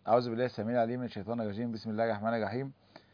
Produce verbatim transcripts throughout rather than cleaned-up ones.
أعوذ بالله السميع العليم من الشيطان الرجيم. بسم الله الرحمن الرحيم.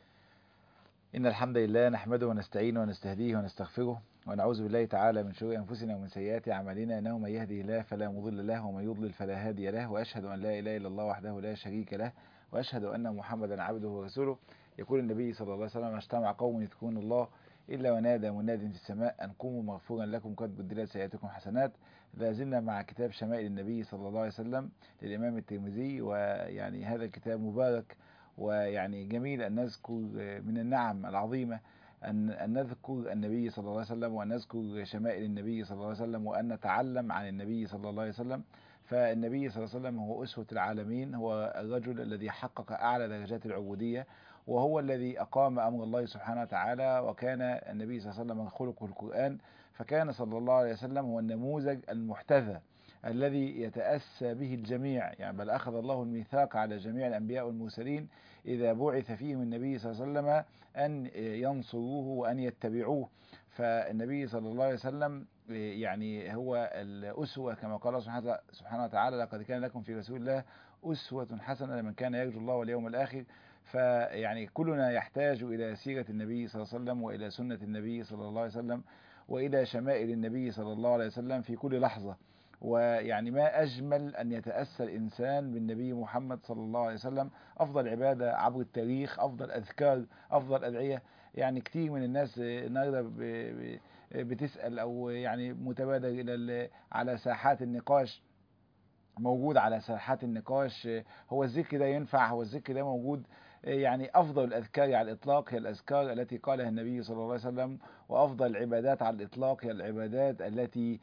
إن الحمد لله نحمده ونستعينه ونستهديه ونستغفره ونعوذ بالله تعالى من شرور أنفسنا ومن سيئات أعمالنا، إنه من يهده الله فلا مضل له ومن يضلل فلا هادي له، وأشهد أن لا إله إلا الله وحده لا شريك له، وأشهد أن محمدا عبده ورسوله. يقول النبي صلى الله عليه وسلم: اجتمع قوم يذكرون الله إلا ونادى مناد في السماء أن قوموا مغفورا لكم قد بدلت سيئاتكم حسنات. لا زلنا مع كتاب شمائل النبي صلى الله عليه وسلم للإمام الترمذي، ويعني هذا الكتاب مبارك، ويعني جميل أن نذكر من النعم العظيمة أن أن نذكر النبي صلى الله عليه وسلم، وأن نذكر شمائل النبي صلى الله عليه وسلم، وأن نتعلم عن النبي صلى الله عليه وسلم. فالنبي صلى الله عليه وسلم هو أسوة العالمين، هو الرجل الذي حقق أعلى درجات العبودية، وهو الذي أقام أمر الله سبحانه وتعالى، وكان النبي صلى الله عليه وسلم خلقه القرآن، فكان صلى الله عليه وسلم هو النموذج المحتذى الذي يتأسى به الجميع، يعني بل أخذ الله الميثاق على جميع الأنبياء والمرسلين إذا بعث فيهم النبي صلى الله عليه وسلم أن ينصروه وأن يتبعوه. فالنبي صلى الله عليه وسلم يعني هو الأسوة، كما قال سبحانه وتعالى: لقد كان لكم في رسول الله أسوة حسنة لمن كان يرجو الله واليوم الآخر. فيعني كلنا يحتاج إلى سيرة النبي صلى الله عليه وسلم، وإلى سنة النبي صلى الله عليه وسلم، وإلى شمائل النبي صلى الله عليه وسلم في كل لحظة. ويعني ما أجمل أن يتأسى الإنسان بالنبي محمد صلى الله عليه وسلم. أفضل عبادة عبر التاريخ، أفضل أذكار، أفضل أدعية. يعني كتير من الناس النهارده بتسأل أو يعني متبادر إلى على ساحات النقاش، موجود على ساحات النقاش: هو الذكر ده ينفع؟ هو الذكر ده موجود؟ يعني أفضل الأذكار على الإطلاق هي الأذكار التي قالها النبي صلى الله عليه وسلم، وأفضل العبادات على الإطلاق هي العبادات التي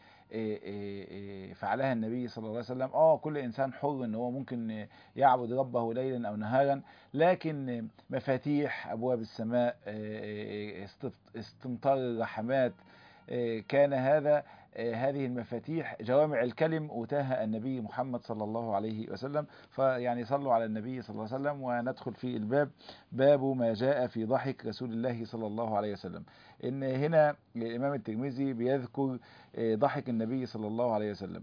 فعلها النبي صلى الله عليه وسلم. آه كل إنسان حر إن هو ممكن يعبد ربه ليلا أو نهارا، لكن مفاتيح أبواب السماء، استمطار الرحمات، كان هذا هذه المفاتيح جوامع الكلم أوتاها النبي محمد صلى الله عليه وسلم. فيعني صلوا على النبي صلى الله عليه وسلم، وندخل في الباب، باب ما جاء في ضحك رسول الله صلى الله عليه وسلم. إن هنا الإمام الترمذي بيذكر ضحك النبي صلى الله عليه وسلم،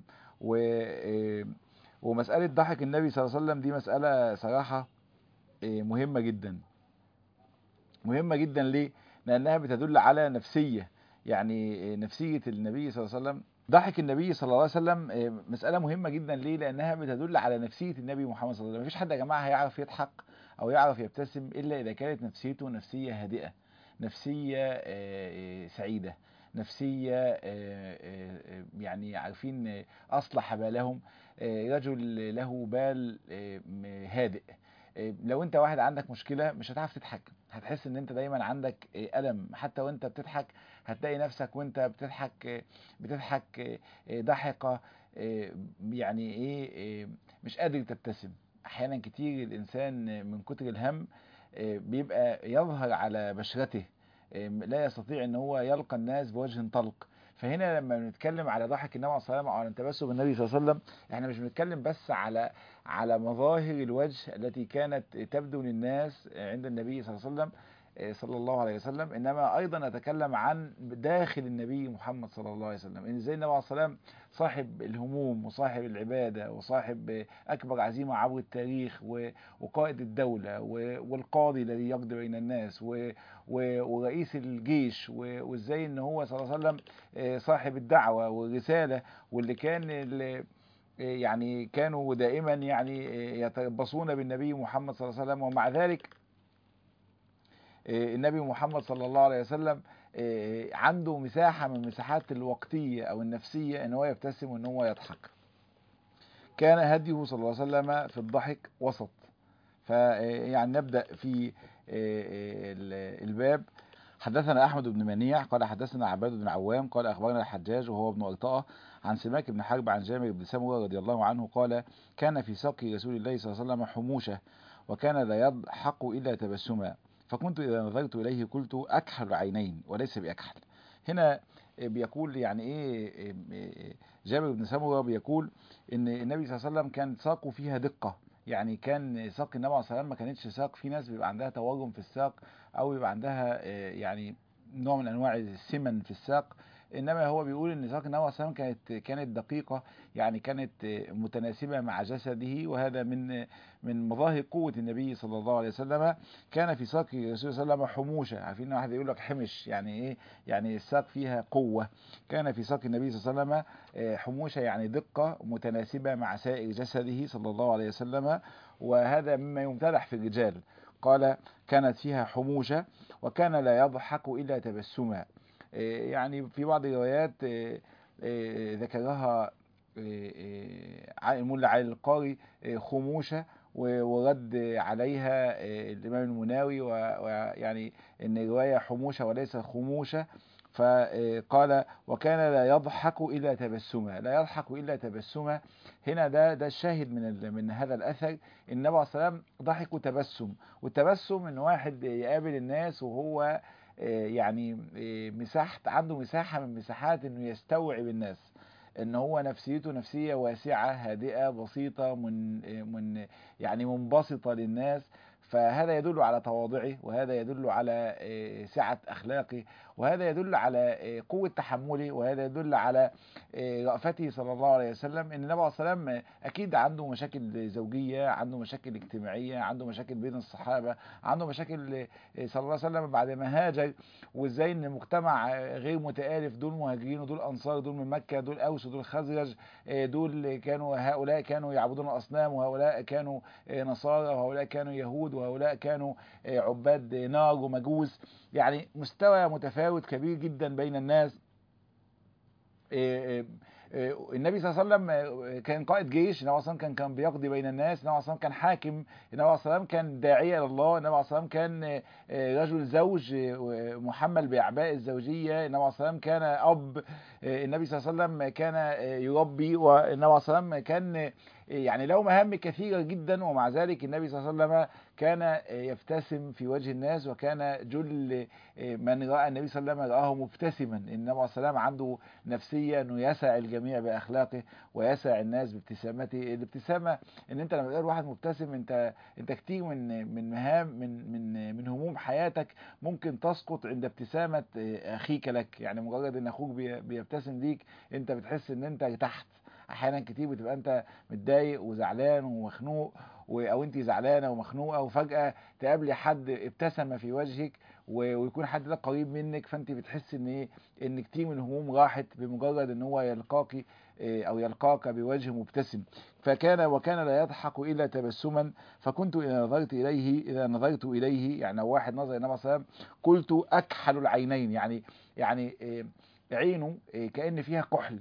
ومسألة ضحك النبي صلى الله عليه وسلم دي مسألة صراحة مهمة جدا، مهمة جدا. ليه؟ لأنها بتدل على نفسية، يعني نفسية النبي صلى الله عليه وسلم. ضحك النبي صلى الله عليه وسلم مسألة مهمة جدا. ليه؟ لأنها بتدل على نفسية النبي محمد صلى الله عليه وسلم. مفيش حد يا جماعة هيعرف يضحك أو يعرف يبتسم إلا إذا كانت نفسيته نفسية هادئة، نفسية سعيدة، نفسية يعني عارفين أصلح بالهم، رجل له بال هادئ. لو انت واحد عندك مشكلة مش هتعرف تضحك، هتحس ان انت دايما عندك ألم، حتى وانت بتضحك هتلاقي نفسك وانت بتضحك بتضحك ضحكة يعني ايه، مش قادر تبتسم. احيانا كتير الانسان من كتر الهم بيبقى يظهر على بشرته، لا يستطيع ان هو يلقى الناس بوجه طلق. فهنا لما بنتكلم على ضحك النبي عليه الصلاه والسلام او على تبسم النبي صلى الله عليه وسلم، احنا مش بنتكلم بس على على مظاهر الوجه التي كانت تبدو للناس عند النبي صلى الله عليه وسلم صلى الله عليه وسلم، انما ايضا نتكلم عن داخل النبي محمد صلى الله عليه وسلم. ان ازاي النبي عليه الصلاه والسلام صاحب الهموم وصاحب العباده وصاحب اكبر عزيمه عبر التاريخ، وقائد الدوله والقاضي الذي يقضي بين الناس، ورئيس الجيش، وازاي ان هو صلى الله عليه وسلم صاحب الدعوه والرساله، واللي كان اللي يعني كانوا دائما يعني يتربصون بالنبي محمد صلى الله عليه وسلم. ومع ذلك النبي محمد صلى الله عليه وسلم عنده مساحة من مساحات الوقتية أو النفسية إن هو يبتسم وإن هو يضحك. كان هديه صلى الله عليه وسلم في الضحك وسط. فيعني نبدأ في الباب. حدثنا أحمد بن منيع قال حدثنا عباد بن عوام قال أخبرنا الحجاج وهو ابن أرطاء عن سماك بن حرب عن جابر بن سمرة رضي الله عنه قال: كان في ساق رسول الله صلى الله عليه وسلم حموشة، وكان لا يضحك إلا تبسما، فكنت إذا نظرت إليه قلت: أكحل عينين وليس بأكحل. هنا بيقول يعني إيه جابر بن سمرة، بيقول إن النبي صلى الله عليه وسلم كان ساقه فيها دقة، يعني كان ساق النبي عليه الصلاة والسلام ما كانتش ساق، في ناس بيبقى عندها تورم في الساق أو يبقى عندها يعني نوع من أنواع السمن في الساق، إنما هو بيقول إن ساق النبي صلى الله عليه وسلم كانت كانت دقيقة، يعني كانت متناسبة مع جسده، وهذا من من مظاهر قوة النبي صلى الله عليه وسلم. كان في ساق الرسول صلى الله عليه وسلم حموشة، عارفين واحد يقول لك حمش يعني إيه؟ يعني الساق فيها قوة. كان في ساق النبي صلى الله عليه وسلم حموشة يعني دقة متناسبة مع سائر جسده صلى الله عليه وسلم، وهذا مما يمتدح في الرجال. قال كانت فيها حموشة وكان لا يضحك إلا تبسما. يعني في بعض الروايات ذكرها المولى علي القاري خموشة، ورد عليها الإمام المناوي، ويعني إن الرواية حموشة وليس خموشة. فقال وكان لا يضحك إلا تبسما، لا يضحك إلا تبسما. هنا ده ده الشاهد من من هذا الأثر. النبي عليه الصلاة والسلام ضحك تبسم، والتبسم إن واحد يقابل الناس وهو يعني مساحة عنده مساحة من مساحات إنه يستوعب الناس، ان هو نفسيته نفسية واسعة هادئة بسيطة من من يعني منبسطة للناس. فهذا يدل على تواضعه، وهذا يدل على سعة أخلاقه، وهذا يدل على قوة تحمله، وهذا يدل على رأفته صلى الله عليه وسلم. ان النبي عليه الصلاة والسلام اكيد عنده مشاكل زوجية، عنده مشاكل اجتماعية، عنده مشاكل بين الصحابة، عنده مشاكل صلى الله عليه وسلم بعد ما هاجر، وازاي ان المجتمع غير متآلف، دول مهاجرين ودول انصار، دول من مكة، دول اوس ودول خزرج، دول كانوا هؤلاء كانوا يعبدون الاصنام، وهؤلاء كانوا نصارى، وهؤلاء كانوا يهود، وهؤلاء كانوا عباد نار ومجوس. يعني مستوى متفاوت كبير جدا بين الناس. النبي صلى الله عليه وسلم كان قائد جيش، النبي صلى الله عليه وسلم كان كان بيقضي بين الناس، النبي صلى الله عليه وسلم كان حاكم، النبي صلى الله عليه وسلم كان داعية إلى الله، النبي صلى الله عليه وسلم كان رجل زوج محمل بأعباء الزوجية، النبي صلى الله عليه وسلم كان أب، النبي صلى الله عليه وسلم كان يربي، والنبي صلى الله عليه وسلم كان يعني له مهام كثيرة جدا، ومع ذلك النبي صلى الله عليه وسلم كان يبتسم في وجه الناس، وكان جل من رأى النبي صلى الله عليه وسلم رآه مبتسما. النبي صلى الله عليه وسلم عنده نفسية انه يسع الجميع بأخلاقه ويسع الناس بابتسامته. الابتسامة ان انت لما تقول واحد مبتسم، انت انت كتير من من مهام من من من هموم حياتك ممكن تسقط عند ابتسامة اخيك لك. يعني مجرد ان اخوك بيبتسم ليك انت بتحس ان انت تحت. احيانا كتير بتبقى انت متضايق وزعلان ومخنوق، او انت زعلانه ومخنوقه، وفجاه تقابلي حد ابتسم في وجهك، ويكون حد ده قريب منك، فانت بتحس ان ايه، ان كتير من الهموم راحت بمجرد ان هو يلقاكي او يلقاك بوجه مبتسم. فكان وكان لا يضحك الا تبسما، فكنت اذا نظرت اليه اذا نظرت اليه يعني لو واحد نظر النبي صلى الله عليه وسلم قلت اكحل العينين، يعني يعني عينه كأن فيها كحل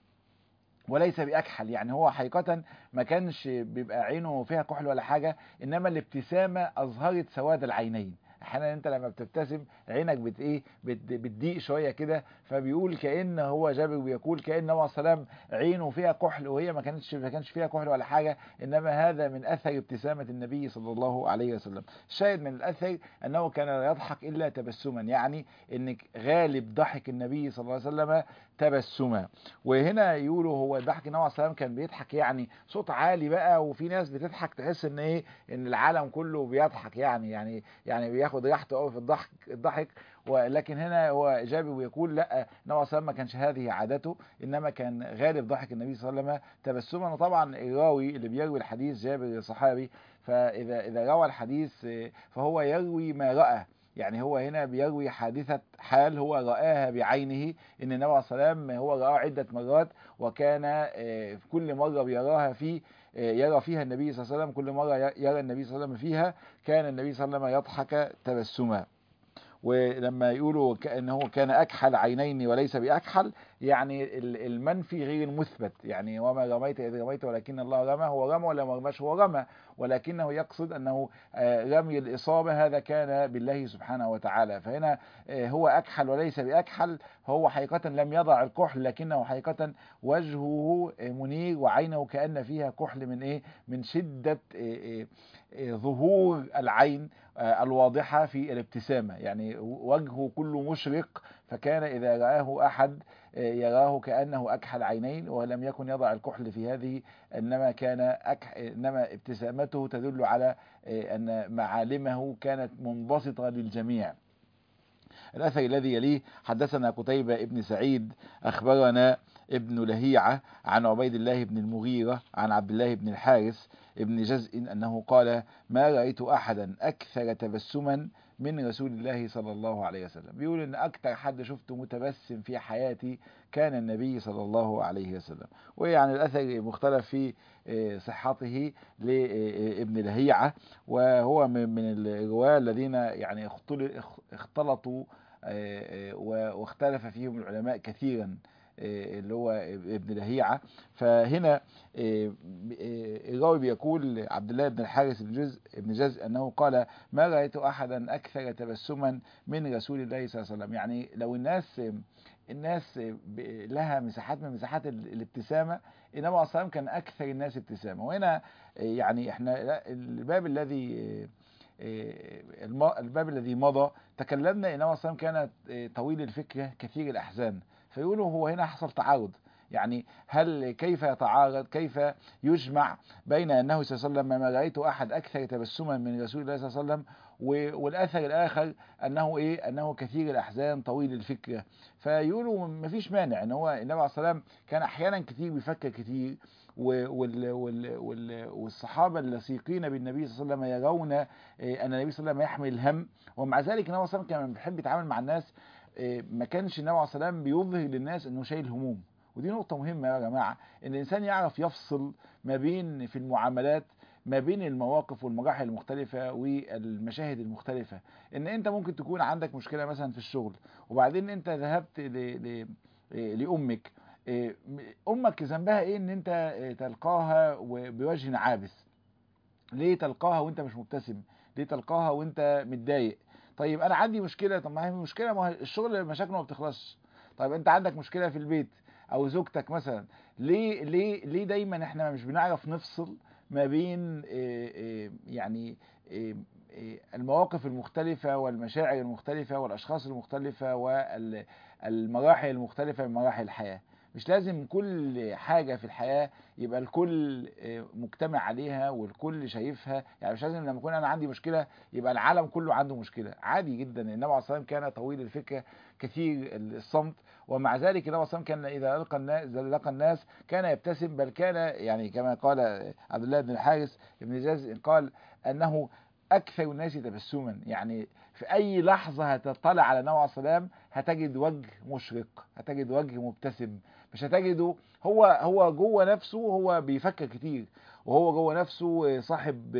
وليس بأكحل. يعني هو حقيقة ما كانش بيبقى عينه فيها كحل ولا حاجة، إنما الابتسامة أظهرت سواد العينين. احيانا انت لما بتبتسم عينك بت ايه بتضيق شويه كده، فبيقول كأن هو جابر بيقول كأن هو سلام عينه فيها كحل، وهي ما كانتش ما كانش فيها كحل ولا حاجه، انما هذا من اثر ابتسامه النبي صلى الله عليه وسلم. الشاهد من الاثر انه كان لا يضحك الا تبسما، يعني ان غالب ضحك النبي صلى الله عليه وسلم تبسما. وهنا يقولوا هو ضحك النبي صلى الله عليه وسلم كان بيضحك يعني صوت عالي بقى، وفي ناس بتضحك تحس ان ايه ان العالم كله بيضحك، يعني يعني يعني بياخد راحته قوي في الضحك الضحك ولكن هنا هو جابر ويقول لا، النبي صلى الله عليه وسلم ما كانش هذه عادته، انما كان غالب ضحك النبي صلى الله عليه وسلم تبسما. وطبعا الراوي اللي بيروي الحديث جابر صحابي، فاذا اذا روى الحديث فهو يروي ما رأى، يعني هو هنا بيروي حادثة حال هو رآها بعينه، ان النبي عليه الصلاة والسلام هو رآها عدة مرات، وكان في كل مرة بيراها فيه يرى فيها النبي صلى الله عليه وسلم، كل مرة يرى النبي صلى الله عليه وسلم فيها كان النبي صلى الله عليه وسلم يضحك تبسما. ولما يقولوا كأنه كان أكحل عينين وليس بأكحل، يعني المنفي غير المثبت، يعني وما رميت إذ رميت ولكن الله رمى، هو رمى ولا ما رماش، هو رمى، ولكنه يقصد أنه رمي الإصابة هذا كان بالله سبحانه وتعالى. فهنا هو أكحل وليس بأكحل، هو حقيقة لم يضع الكحل، لكنه حقيقة وجهه منير وعينه كأن فيها كحل من إيه من شدة ظهور العين الواضحة في الابتسامة، يعني وجهه كله مشرق، فكان إذا رآه أحد يراه كأنه أكحل عينين، ولم يكن يضع الكحل في هذه، إنما كان أكح... إنما ابتسامته تدل على أن معالمه كانت منبسطة للجميع. الأثر الذي يليه حدثنا قتيبة ابن سعيد أخبرنا ابن لهيعة عن عبيد الله بن المغيرة عن عبد الله بن الحارث ابن جزء أنه قال ما رأيت أحدا أكثر تبسما من رسول الله صلى الله عليه وسلم. بيقول إن أكثر حد شفته متبسم في حياتي كان النبي صلى الله عليه وسلم. ويعني الأثر مختلف في صحته لابن لهيعة، وهو من الرواة الذين يعني اختلطوا واختلف فيهم العلماء كثيرا اللي هو ابن لهيعة. فهنا الراوي بيقول عبد الله بن الحارث بن جزء ابن جزء أنه قال ما رأيت أحدا أكثر تبسما من رسول الله صلى الله عليه وسلم. يعني لو الناس الناس لها مساحات من مساحات الابتسامة، النبي عليه الصلاة والسلام كان أكثر الناس ابتسامة. وهنا يعني احنا الباب الذي الباب الذي مضى تكلمنا ان النبي عليه الصلاة والسلام كان طويل الفكرة كثير الأحزان، فيقولوا هو هنا حصل تعارض. يعني هل كيف يتعارض، كيف يجمع بين أنه صلى الله عليه وسلم ما رأيت أحد أكثر تبسما من رسول الله صلى الله عليه وسلم، والأثر الآخر أنه إيه أنه كثير الأحزان طويل الفكرة؟ فيقولوا مفيش مانع أن هو النبي عليه الصلاة والسلام كان أحيانا كثير بيفكر كثير، والصحابة اللصيقين بالنبي صلى الله عليه وسلم يرون أن النبي صلى الله عليه وسلم يحمل الهم، ومع ذلك النبي صلى الله عليه وسلم كان بيحب يتعامل مع الناس. ما كانش النبي عليه الصلاة والسلام بيظهر للناس انه شايل هموم. ودي نقطة مهمة يا جماعة، ان الانسان يعرف يفصل ما بين في المعاملات ما بين المواقف والمراحل المختلفة والمشاهد المختلفة. ان انت ممكن تكون عندك مشكلة مثلا في الشغل، وبعدين انت ذهبت ل... ل... لأمك. امك ذنبها ايه ان انت تلقاها بوجه عابس؟ ليه تلقاها وانت مش مبتسم؟ ليه تلقاها وانت متضايق؟ طيب انا عندي مشكله، طب ما هي مشكله، ما الشغل مشاكله ما بتخلصش. طيب انت عندك مشكله في البيت او زوجتك مثلا، ليه ليه ليه دايما احنا مش بنعرف نفصل ما بين يعني المواقف المختلفه والمشاعر المختلفه والاشخاص المختلفه والمراحل المختلفه من مراحل الحياه؟ مش لازم كل حاجة في الحياة يبقى الكل مجتمع عليها والكل شايفها. يعني مش لازم لما يكون أنا عندي مشكلة يبقى العالم كله عنده مشكلة. عادي جدا. النبي عليه الصلاة والسلام كان طويل الفكرة كثير الصمت، ومع ذلك النبي عليه الصلاة والسلام كان إذا لقى الناس, لقى الناس كان يبتسم، بل كان يعني كما قال عبد الله بن الحارث بن جزء قال أنه أكثر الناس تبسما. يعني في أي لحظة هتطلع على النبي عليه الصلاة والسلام هتجد وجه مشرق، هتجد وجه مبتسم. مش هتجده هو هو جوه نفسه هو بيفكر كتير، وهو جوه نفسه صاحب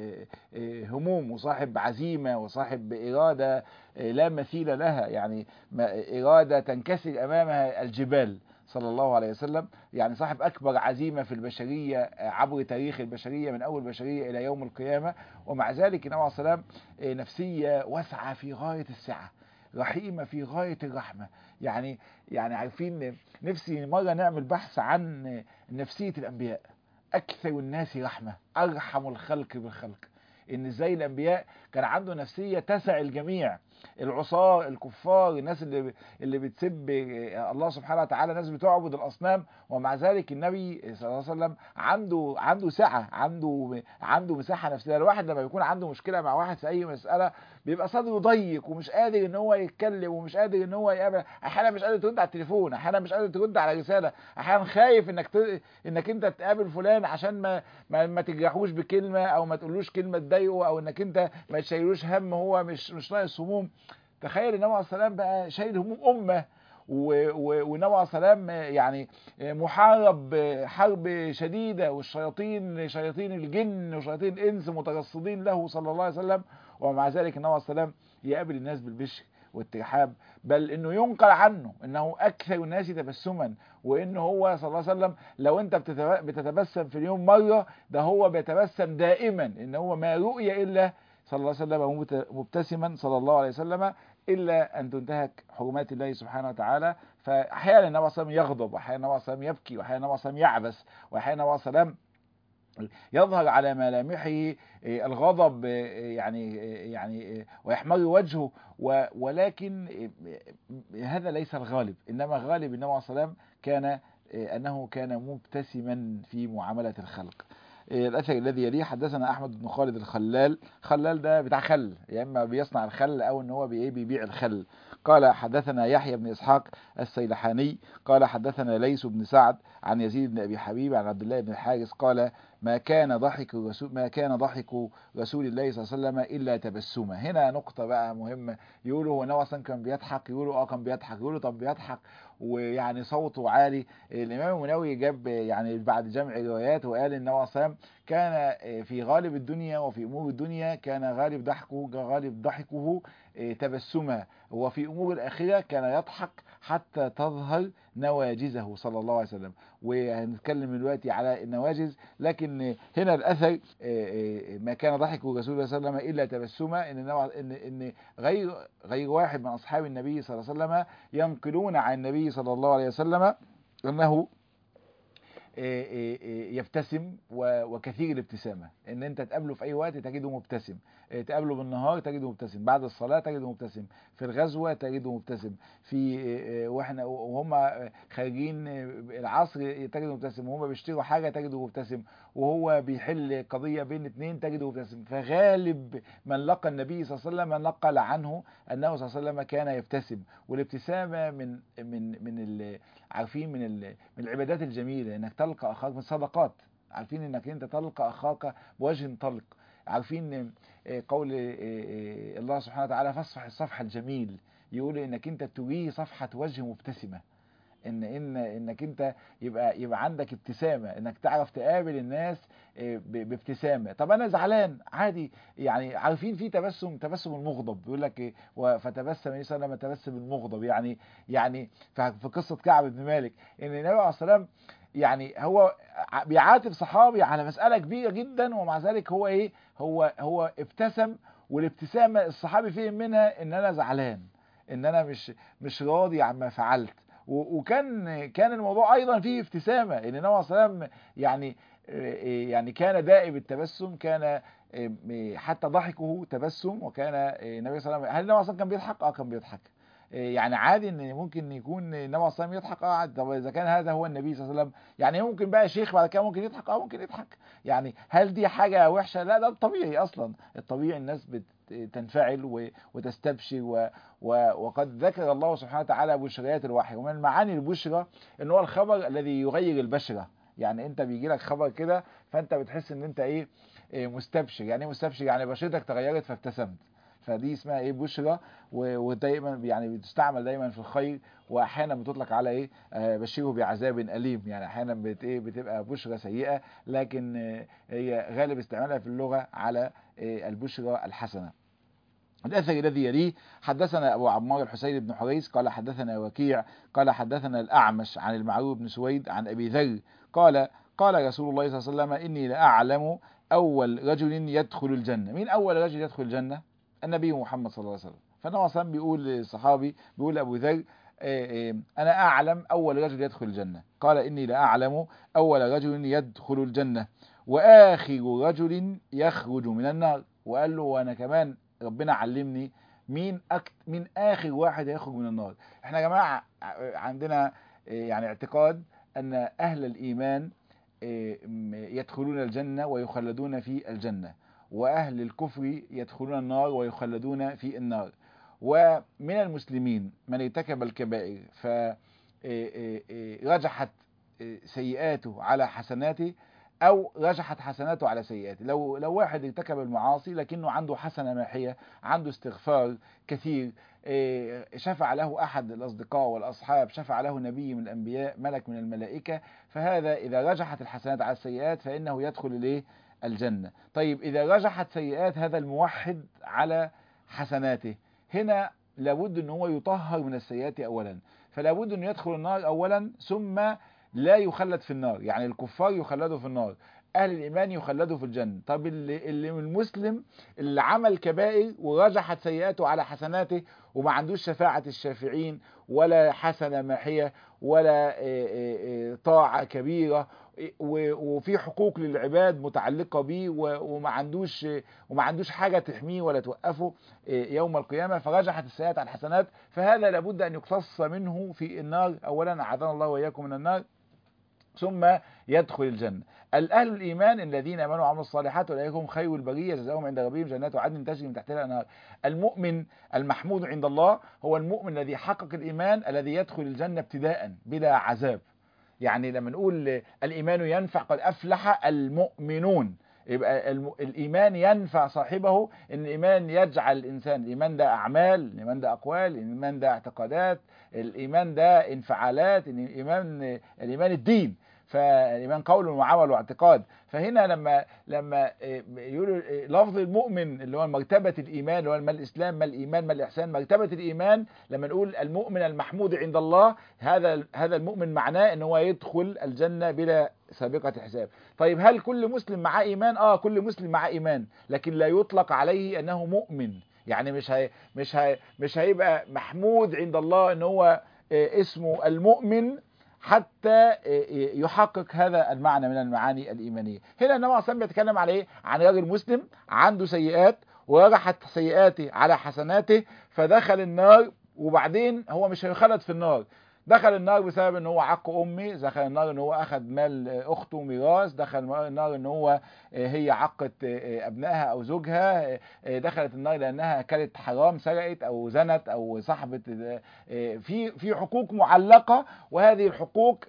هموم وصاحب عزيمة وصاحب إرادة لا مثيل لها، يعني إرادة تنكسر أمامها الجبال صلى الله عليه وسلم. يعني صاحب أكبر عزيمة في البشرية عبر تاريخ البشرية من أول البشرية إلى يوم القيامة. ومع ذلك النبي عليه الصلاة والسلام نفسية واسعة في غاية السعة، رحيمة في غاية الرحمة. يعني يعني عارفين، نفسي مرة نعمل بحث عن نفسية الأنبياء. أكثر الناس رحمة، أرحم الخلق بالخلق. إن إزاي الأنبياء كان عنده نفسية تسع الجميع، العصاة، الكفار، الناس اللي اللي بتسب الله سبحانه وتعالى، ناس بتعبد الأصنام، ومع ذلك النبي صلى الله عليه وسلم عنده عنده سعة، عنده عنده مساحة نفسية. الواحد لما يكون عنده مشكلة مع واحد في أي مسألة بيبقى صدره ضيق ومش قادر ان هو يتكلم ومش قادر ان هو يقابل، احيانا مش قادر ترد على التليفون، احيانا مش قادر ترد على رسالة، احيانا خايف انك ت... انك انت تقابل فلان عشان ما ما, ما تجرحوش بكلمة او ما تقولوش كلمة تضايقه، او انك انت ما تشيلوش هم، هو مش مش ناقص هموم. تخيل النبي عليه السلام بقى شايل هموم امه، والنبي عليه السلام يعني محارب حرب شديدة، والشياطين شياطين الجن وشياطين الانس مترصدين له صلى الله عليه وسلم، ومع ذلك النبي عليه السلام يقابل الناس بالبشر والترحاب، بل انه ينقل عنه انه اكثر الناس تبسما، وانه هو صلى الله عليه وسلم لو انت بتتبسم في اليوم مرة، ده هو بيتبسم دائما، ان هو ما رؤي الا صلى الله عليه وسلم مبتسما صلى الله عليه وسلم إلا أن تنتهك حرمات الله سبحانه وتعالى. فأحيانا النبي صلى الله عليه وسلم يغضب، وأحيانا النبي صلى الله عليه وسلم يبكي، وأحيانا النبي صلى الله عليه وسلم يعبس، وأحيانا النبي صلى الله عليه وسلم يظهر على ملامحه الغضب يعني يعني ويحمر وجهه، ولكن هذا ليس الغالب، إنما غالب النبي صلى الله عليه وسلم كان أنه كان مبتسما في معاملة الخلق. الأثر الذي يليه حدثنا أحمد بن خالد الخلال. خلال ده بتاع خل، يا إما بيصنع الخل أو إن هو بيبيع الخل. قال حدثنا يحيى بن إسحاق السيلحاني قال حدثنا ليث بن سعد عن يزيد بن أبي حبيب عن عبد الله بن الحارث قال ما كان ضحك رسول ما كان ضحك رسول الله صلى الله عليه وسلم إلا تبسما. هنا نقطة بقى مهمة، يقولوا هو النبي أصلا كان بيضحك، يقولوا اه كان بيضحك، يقولوا طب بيضحك ويعني صوته عالي. الإمام المنووي جاب يعني بعد جمع روايات وقال إن النبي صلى الله عليه وسلم كان في غالب الدنيا وفي أمور الدنيا كان غالب ضحكه غالب ضحكه تبسما، وفي أمور الآخرة كان يضحك حتى تظهر نواجزه صلى الله عليه وسلم. وهنتكلم دلوقتي على النواجز، لكن هنا الأثر ما كان ضحك رسول الله صلى الله عليه وسلم إلا تبسما، إن إن إن غير غير واحد من أصحاب النبي صلى الله عليه وسلم ينقلون عن النبي صلى الله عليه وسلم أنه يبتسم وكثير الابتسامة، ان انت تقابله في اي وقت تجده مبتسم، تقابله بالنهار تجده مبتسم، بعد الصلاة تجده مبتسم، في الغزوة تجده مبتسم، في واحنا وهم خارجين العصر تجده مبتسم، وهم بيشتروا حاجة تجده مبتسم، وهو بيحل قضية بين اتنين تجده مبتسم. فغالب من لقى النبي صلى الله عليه وسلم نقل عنه انه صلى الله عليه وسلم كان يبتسم. والابتسامة من من من عارفين من من العبادات الجميلة، انك تلقى اخاك من صدقات، عارفين انك انت تلقى اخاك بوجه طلق، عارفين قول الله سبحانه وتعالى فاصفح الصفح الجميل، يقول انك انت تريه صفحة وجه مبتسمة، ان ان انك انت يبقى يبقى عندك ابتسامه، انك تعرف تقابل الناس بابتسامه. طب انا زعلان عادي، يعني عارفين في تبسم تبسم المغضب، بيقول لك ايه فتبسم النبي صلى الله عليه وسلم تبسم المغضب، يعني يعني في قصه كعب بن مالك ان النبي عليه الصلاه والسلام يعني هو بيعاتب صحابي على مساله كبيره جدا، ومع ذلك هو ايه هو هو ابتسم، والابتسامه الصحابي فهم منها ان انا زعلان، ان انا مش مش راضي عما فعلت. وكان كان الموضوع ايضا فيه ابتسامه، ان النبي صلى الله عليه وسلم يعني يعني كان دائم التبسم، كان حتى ضحكه تبسم، وكان النبي صلى الله عليه وسلم هل النبي صلى الله عليه وسلم كان بيضحك؟ اه كان بيضحك، يعني عادي ان ممكن يكون النبي صلى الله عليه وسلم يضحك، اه عادي. طب اذا كان هذا هو النبي صلى الله عليه وسلم، يعني ممكن بقى شيخ بعد كده ممكن يضحك، اه ممكن يضحك، يعني هل دي حاجه وحشه؟ لا، ده الطبيعي اصلا، الطبيعي الناس بت تنفعل وتستبشر، وقد ذكر الله سبحانه وتعالى بشريات الوحي، ومن معاني البشرى ان هو الخبر الذي يغير البشرة، يعني انت بيجي لك خبر كده فانت بتحس ان انت ايه مستبشر. يعني ايه مستبشر؟ يعني بشرتك تغيرت فابتسمت، فدي اسمها ايه بشرى، ودايما يعني بتستعمل دايما في الخير، واحيانا بتطلق على ايه آه بشره بعذاب اليم، يعني احيانا بت ايه بتبقى بشرى سيئه، لكن آه هي غالب استعمالها في اللغه على آه البشرى الحسنه. الأثر الذي يليه حدثنا أبو عمار الحسين بن حريث قال حدثنا وكيع قال حدثنا الأعمش عن المعروف بن سويد عن أبي ذر قال قال رسول الله صلى الله عليه وسلم إني لأعلم أول رجل يدخل الجنة. مين أول رجل يدخل الجنة؟ النبي محمد صلى الله عليه وسلم. فالنبي صلى الله عليه وسلم بيقول للصحابي، بيقول لأبو ذر أنا أعلم أول رجل يدخل الجنة، قال إني لأعلم أول رجل يدخل الجنة وآخر رجل يخرج من النار. وقال له وأنا كمان ربنا علمني مين أكت مين آخر واحد هيخرج من النار. احنا يا جماعة عندنا يعني اعتقاد أن أهل الإيمان يدخلون الجنة ويخلدون في الجنة، وأهل الكفر يدخلون النار ويخلدون في النار. ومن المسلمين من ارتكب الكبائر فرجحت سيئاته على حسناته، او رجحت حسناته على سيئاته. لو لو واحد ارتكب المعاصي لكنه عنده حسنه ماحيه، عنده استغفار كثير، شفع له احد الاصدقاء والاصحاب، شفع له نبي من الانبياء، ملك من الملائكه، فهذا اذا رجحت الحسنات على السيئات فانه يدخل الايه الجنه. طيب اذا رجحت سيئات هذا الموحد على حسناته، هنا لابد ان هو يطهر من السيئات اولا، فلا بد انه يدخل النار اولا ثم لا يخلد في النار. يعني الكفار يخلدوا في النار، اهل الايمان يخلدوا في الجنه. طب اللي, اللي المسلم اللي عمل كبائر ورجحت سيئاته على حسناته وما عندوش شفاعه الشافعين ولا حسنه ماحيه ولا طاعه كبيره وفي حقوق للعباد متعلقه بيه وما عندوش وما عندوش حاجه تحميه ولا توقفه يوم القيامه، فرجحت السيئات على الحسنات، فهذا لابد ان يقتص منه في النار اولا، اعاذنا الله واياكم من النار. ثم يدخل الجنة. الأهل الإيمان الذين آمنوا وعملوا الصالحات أولئك هم خير البرية جزاؤهم عند ربهم جنات عدن تجري من تحتها الأنهار. المؤمن المحمود عند الله هو المؤمن الذي حقق الإيمان الذي يدخل الجنة ابتداء بلا عذاب. يعني لما نقول الإيمان ينفع قد أفلح المؤمنون، يبقى الإيمان ينفع صاحبه، إن الإيمان يجعل الإنسان، الإيمان ده أعمال، الإيمان ده أقوال، الإيمان ده اعتقادات، الإيمان ده انفعالات، الإيمان الإيمان الدين، فالإيمان قول وعمل واعتقاد. فهنا لما لما يقولوا لفظ المؤمن اللي هو مرتبة الإيمان اللي هو ما الإسلام ما الإيمان ما الإحسان، مرتبة الإيمان لما نقول المؤمن المحمود عند الله، هذا هذا المؤمن معناه إن هو يدخل الجنة بلا سابقة حساب. طيب هل كل مسلم معاه إيمان؟ آه كل مسلم معاه إيمان، لكن لا يطلق عليه أنه مؤمن. يعني مش هي مش هي مش هيبقى محمود عند الله إن هو اسمه المؤمن حتى يحقق هذا المعنى من المعاني الإيمانية. هنا النبي صلى الله عليه وسلم بيتكلم على إيه؟ عن راجل مسلم عنده سيئات ورجحت سيئاته على حسناته فدخل النار، وبعدين هو مش هيخلد في النار. دخل النار بسبب ان هو عق امي، دخل النار ان هو اخذ مال اخته ميراث، دخل النار ان هو هي عقت ابنائها او زوجها، دخلت النار لانها اكلت حرام، سرقت او زنت او صاحبت، في في حقوق معلقه، وهذه الحقوق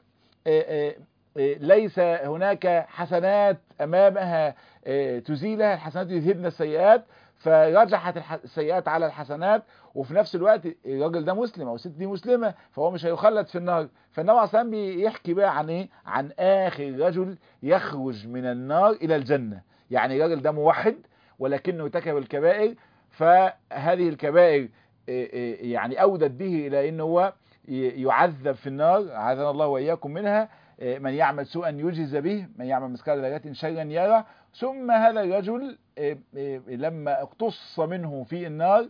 ليس هناك حسنات امامها تزيلها، الحسنات يذهبن السيئات، فرجحت السيئات على الحسنات، وفي نفس الوقت الراجل ده مسلم او الست دي مسلمه فهو مش هيخلد في النار. فالنبي عليه الصلاه والسلام بيحكي بقى عن ايه؟ عن اخر رجل يخرج من النار الى الجنه. يعني الراجل ده موحد ولكنه ارتكب الكبائر، فهذه الكبائر يعني اودت به الى ان هو يعذب في النار، عاذنا الله واياكم منها. من يعمل سوءا يجز به، من يعمل مثقال ذرة شرا يره. ثم هذا الرجل لما اقتص منه في النار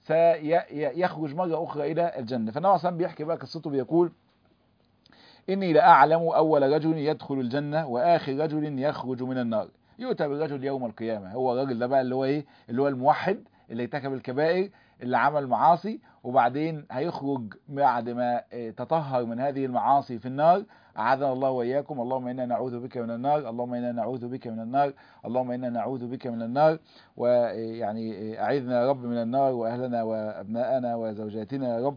سيخرج مرة أخرى إلى الجنة. فالنبي عليه الصلاة بيحكي بقى قصته، بيقول إني لأعلم أول رجل يدخل الجنة وآخر رجل يخرج من النار. يؤتى بالرجل يوم القيامة. هو الراجل ده بقى اللي هو إيه؟ اللي هو الموحد اللي ارتكب الكبائر، اللي عمل معاصي، وبعدين هيخرج بعد ما تطهر من هذه المعاصي في النار. أعاذنا الله وإياكم. اللهم إنا نعوذ بك من النار، اللهم إنا نعوذ بك من النار، اللهم إنا نعوذ بك من النار. ويعني أعذنا يا رب من النار، وأهلنا وأبناءنا وزوجاتنا يا رب،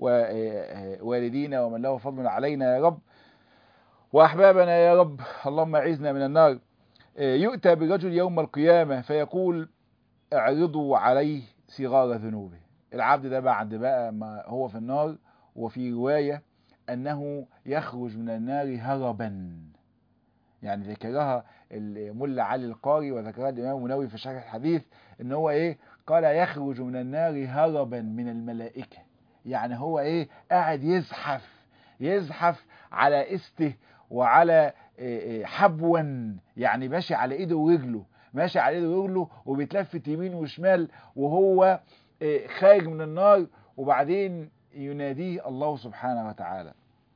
ووالدينا ومن له فضل علينا يا رب، وأحبابنا يا رب، اللهم أعذنا من النار. يؤتى برجل يوم القيامة فيقول اعرضوا عليه صغار ذنوبه. العبد ده بعد بقى ما هو في النار، وفي رواية أنه يخرج من النار هربا. يعني ذكرها الملا علي القاري وذكرها الإمام المنووي في شرح الحديث، إن هو إيه؟ قال يخرج من النار هربا من الملائكة. يعني هو إيه؟ قاعد يزحف يزحف على استه وعلى حبوا، يعني ماشي على ايده ورجله، ماشي على ايده ورجله وبيتلفت يمين وشمال وهو خارج من النار. وبعدين يناديه الله سبحانه وتعالى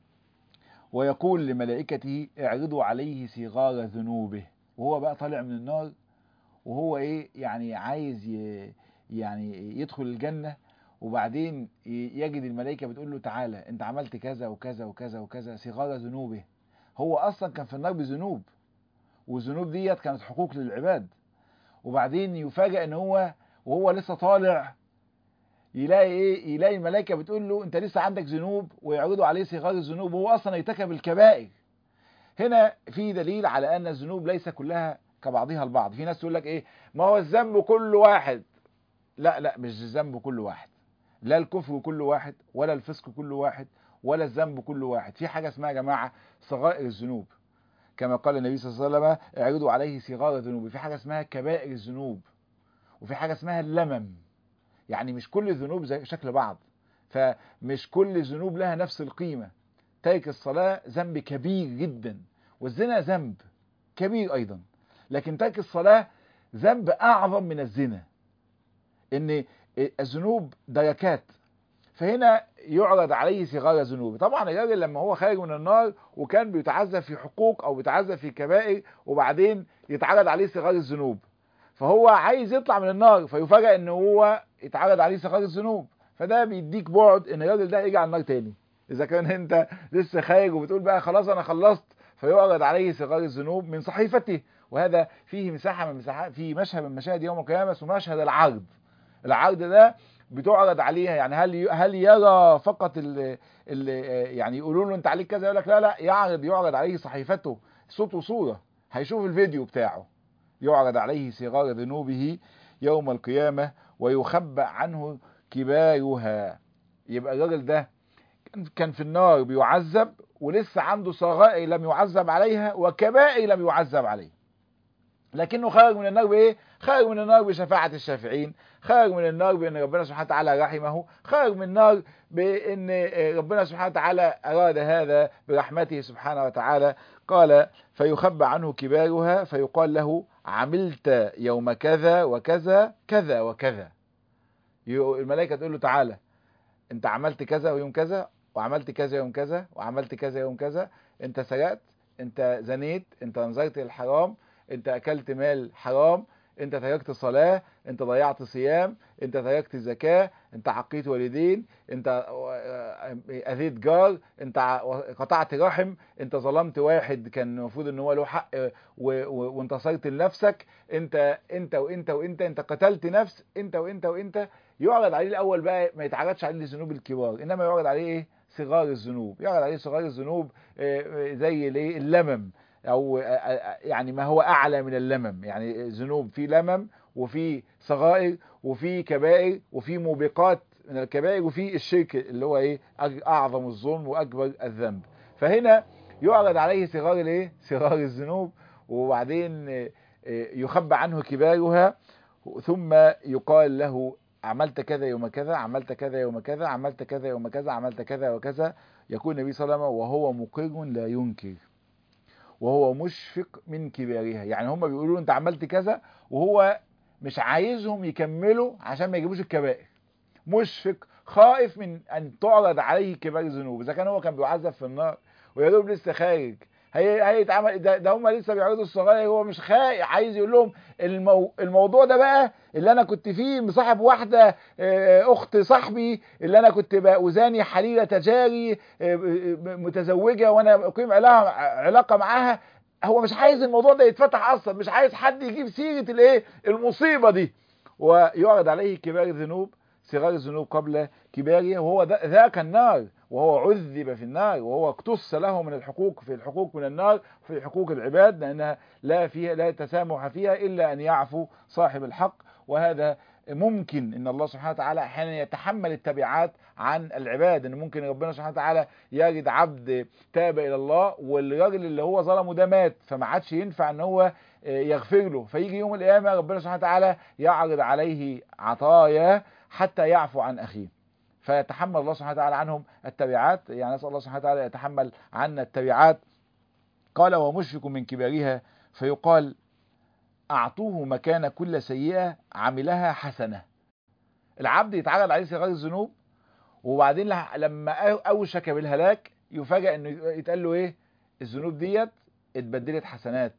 ويقول لملائكته اعرضوا عليه صغار ذنوبه. وهو بقى طالع من النار وهو ايه؟ يعني عايز يعني يدخل الجنة، وبعدين يجد الملائكة بتقول له تعالى انت عملت كذا وكذا وكذا وكذا، صغار ذنوبه. هو اصلا كان في النار بذنوب، والذنوب ديت كانت حقوق للعباد. وبعدين يفاجئ ان هو وهو لسه طالع يلاقي ايه؟ يلاقي الملائكه بتقول له انت لسه عندك ذنوب، ويعرضوا عليه صغار الذنوب وهو اصلا ارتكب الكبائر. هنا في دليل على ان الذنوب ليس كلها كبعضها البعض. في ناس تقول لك ايه؟ ما هو الذنب كل واحد. لا لا، مش الذنب كل واحد، لا الكفر كل واحد، ولا الفسق كل واحد، ولا الذنب كل واحد. في حاجه اسمها يا جماعه صغائر الذنوب، كما قال النبي صلى الله عليه وسلم اعرضوا عليه صغار الذنوب. في حاجه اسمها كبائر الذنوب، وفي حاجه اسمها اللمم. يعني مش كل الذنوب زي شكل بعض، فمش كل الذنوب لها نفس القيمه. ترك الصلاه ذنب كبير جدا، والزنا ذنب كبير ايضا، لكن ترك الصلاه ذنب اعظم من الزنا. ان الذنوب دركات. فهنا يعرض عليه صغار الذنوب. طبعا الراجل لما هو خارج من النار وكان بيتعذب في حقوق او بيتعذب في كبائر، وبعدين يتعرض عليه صغار الذنوب، فهو عايز يطلع من النار، فيفاجئ ان هو يتعرض عليه صغار الذنوب. فده بيديك بعد ان الراجل ده يرجع النار تاني. اذا كان انت لسه خارج وبتقول بقى خلاص انا خلصت، فيعرض عليه صغار الذنوب من صحيفته. وهذا فيه مساحة من مساحات، في مشهد من مشاهد يوم القيامة اسمه مشهد العرض. العرض ده بتعرض عليها، يعني هل هل يرى فقط ال ال يعني يقولوا له انت عليك كذا يقول لك لا لا، يعرض يعرض عليه صحيفته صوت وصورة، هيشوف الفيديو بتاعه. يعرض عليه صغار ذنوبه يوم القيامة ويخبأ عنه كبارها. يبقى الراجل ده كان في النار بيعذب ولسه عنده صغائر لم يعذب عليها وكبائر لم يعذب عليه، لكنه خرج من النار بايه؟ خرج من النار بشفاعة الشافعين، خرج من النار بان ربنا سبحانه وتعالى رحمه، خرج من النار بان ربنا سبحانه وتعالى اراد هذا برحمته سبحانه وتعالى. قال فيخبى عنه كبارها فيقال له عملت يوم كذا وكذا كذا وكذا. الملائكة تقول له تعالى انت عملت كذا ويوم كذا، وعملت كذا يوم كذا، وعملت كذا يوم كذا، انت سرقت، انت زنيت، انت نظرت للحرام، انت اكلت مال حرام، انت تركت صلاة، انت ضيعت صيام، انت تركت زكاة، انت عقيت والدين، انت اذيت جار، انت قطعت رحم، انت ظلمت واحد كان المفروض ان هو له حق وانتصرت لنفسك، انت انت وانت وانت انت قتلت نفس، انت وانت وانت. يعرض عليه الاول بقى، ما يتعرضش عليه الذنوب الكبار، انما يعرض عليه ايه؟ صغار الذنوب. يعرض عليه صغار الذنوب زي الايه؟ اللمم، او يعني ما هو اعلى من اللمم، يعني ذنوب في لمم وفي صغائر وفي كبائر وفي موبقات من الكبائر وفي الشرك اللي هو ايه؟ اعظم الظلم واكبر الذنب. فهنا يعرض عليه صغار الايه؟ صغار الذنوب، وبعدين يخبى عنه كبارها، ثم يقال له عملت كذا يوم كذا، عملت كذا يوم كذا، عملت كذا يوم كذا، عملت كذا وكذا. يكون النبي صلى الله عليه وسلم وهو مقر لا ينكر وهو مشفق من كبارها. يعني هم بيقولوا انت عملت كذا وهو مش عايزهم يكملوا عشان ما يجيبوش الكبائر، مشفق خائف من ان تعرض عليه كبار الذنوب. اذا كان هو كان بيعذب في النار ويا دوب لسه خارج، هي هيتعمل ده, ده هم لسه بيعرضوا الصغير، هو مش خائف، عايز يقول لهم المو الموضوع ده بقى اللي انا كنت فيه مصاحب واحده اخت صاحبي اللي انا كنت بأذاني حليله جاري متزوجه وانا اقيم علاقه معاها، هو مش عايز الموضوع ده يتفتح اصلا، مش عايز حد يجيب سيره الايه؟ المصيبه دي. ويعرض عليه كبار الذنوب صغار الذنوب قبل كبارها، وهو ذاك النار وهو عذب في النار، وهو اقتص له من الحقوق، في الحقوق من النار في حقوق العباد، لأنها لا فيها لا تسامح فيها إلا أن يعفو صاحب الحق. وهذا ممكن ان الله سبحانه وتعالى احيانا يتحمل التبعات عن العباد، ان ممكن ربنا سبحانه وتعالى يجد عبد تاب الى الله والراجل اللي هو ظلمه ده مات، فما عادش ينفع ان هو يغفر له، فيجي يوم القيامه ربنا سبحانه وتعالى يعرض عليه عطايا حتى يعفو عن اخيه، فيتحمل الله سبحانه وتعالى عنهم التبعات. يعني نسأل الله سبحانه وتعالى يتحمل عنا التبعات. قال ومشفق من كبارها فيقال أعطوه مكان كل سيئة عملها حسنة. العبد يتعرض عليه صغار الذنوب، وبعدين لما أوشك بالهلاك يفاجأ أنه يتقال له إيه؟ الذنوب ديت اتبدلت حسنات.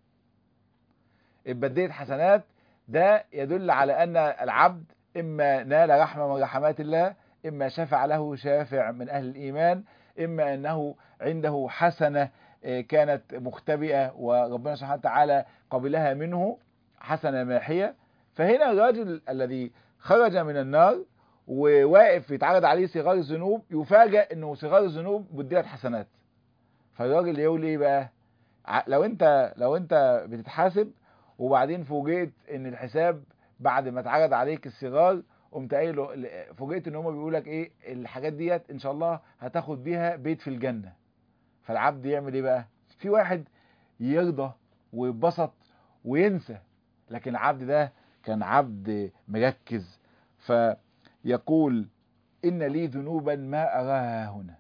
اتبدلت حسنات، ده يدل على أن العبد إما نال رحمة من رحمات الله، إما شفع له شافع من أهل الإيمان، إما أنه عنده حسنة كانت مختبئة وربنا سبحانه وتعالى قبلها منه، حسنة ماحية. فهنا الراجل الذي خرج من النار وواقف يتعرض عليه صغار الذنوب يفاجأ أنه صغار الذنوب بدلت حسنات. فالراجل يقول إيه بقى؟ لو أنت لو أنت بتتحاسب وبعدين فوجئت أن الحساب بعد ما اتعرض عليك الصغار قمت قايل له، فوجئت ان هم بيقولوا لك ايه الحاجات ديت ان شاء الله هتاخد بيها بيت في الجنه، فالعبد يعمل ايه بقى؟ في واحد يرضى ويتبسط وينسى، لكن العبد ده كان عبد مركز، فيقول ان لي ذنوبا ما اراها هنا.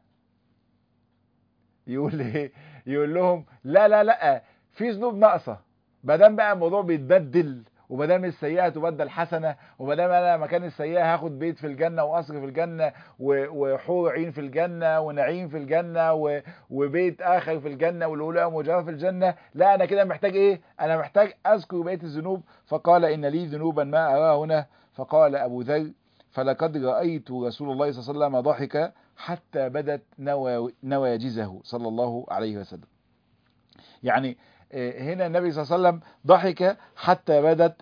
يقول ايه؟ يقول لهم لا لا لا، في ذنوب ناقصه، ما دام بقى الموضوع بيتبدل، وما دام السيئه تبدل حسنه، وما دام انا مكان السيئه هاخد بيت في الجنه وقصر في الجنه وحور عين في الجنه ونعيم في الجنه وبيت اخر في الجنه والاولى مجاوره في الجنه، لا انا كده محتاج ايه؟ انا محتاج اذكر بقيه الذنوب. فقال ان لي ذنوبا ما اراه هنا. فقال ابو ذر فلقد رايت رسول الله صلى الله عليه وسلم ضحك حتى بدت نواجزه صلى الله عليه وسلم. يعني هنا النبي صلى الله عليه وسلم ضحك حتى بدت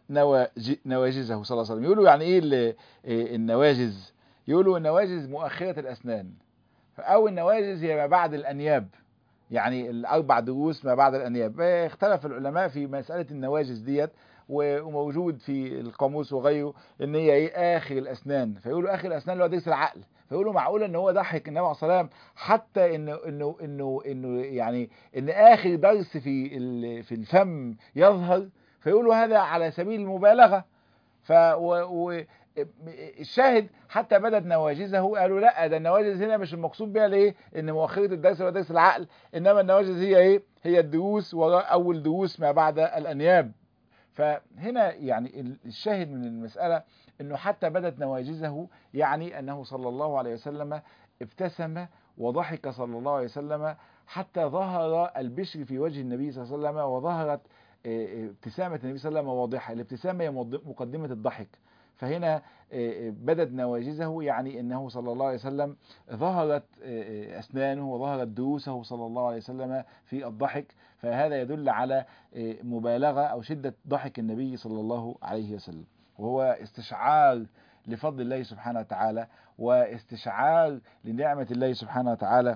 نواجزه صلى الله عليه وسلم. يقولوا يعني ايه النواجز؟ يقولوا النواجز مؤخرة الأسنان، أو النواجز هي ما بعد الأنياب، يعني الأربع ضروس ما بعد الأنياب. اختلف العلماء في مسألة النواجز ديت، وموجود في القاموس وغيره ان هي ايه اخر الاسنان، فيقولوا اخر الاسنان اللي هو ضرس العقل. فيقولوا معقوله ان هو ضحك النبي عليه الصلاه والسلام حتى انه انه انه انه يعني ان اخر ضرس في في الفم يظهر، فيقولوا هذا على سبيل المبالغه. ف و... الشاهد حتى بدت نواجزه، قالوا لا، ده النواجز هنا مش المقصود بها الايه ان مؤخره الضرس ولا ضرس العقل، انما النواجز هي ايه؟ هي الضروس وراء اول ضروس ما بعد الانياب. فهنا يعني الشاهد من المسألة انه حتى بدت نواجزه، يعني انه صلى الله عليه وسلم ابتسم وضحك صلى الله عليه وسلم حتى ظهر البشر في وجه النبي صلى الله عليه وسلم، وظهرت ابتسامة النبي صلى الله عليه وسلم واضحة. الابتسامة هي مقدمة الضحك، فهنا بدت نواجزه يعني انه صلى الله عليه وسلم ظهرت اسنانه وظهرت ضروسه صلى الله عليه وسلم في الضحك. فهذا يدل على مبالغة او شدة ضحك النبي صلى الله عليه وسلم، وهو استشعار لفضل الله سبحانه وتعالى، واستشعار لنعمة الله سبحانه وتعالى،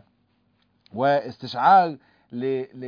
واستشعار ل... ل...